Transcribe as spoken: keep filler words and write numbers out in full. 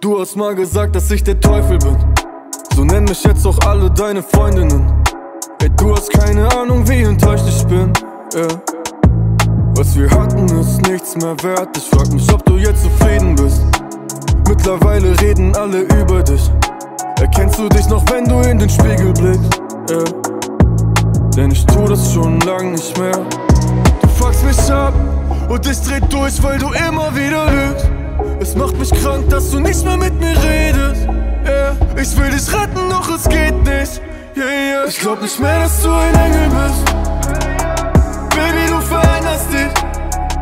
Du hast mal gesagt, dass ich der Teufel bin. So nennen mich jetzt auch alle deine Freundinnen. Ey, du hast keine Ahnung, wie enttäuscht ich bin, yeah. Was wir hatten ist nichts mehr wert. Ich frag mich, ob du jetzt zufrieden bist. Mittlerweile reden alle über dich. Erkennst du dich noch, wenn du in den Spiegel blickst, yeah. Denn ich tu das schon lang nicht mehr. Du fuckst mich ab und ich dreh durch, weil du immer wieder lügst. Es macht mich krank, dass du nicht mehr mit mir redest, yeah. Ich will dich retten, doch es geht nicht, yeah, yeah. Ich glaub nicht mehr, dass du ein Engel bist.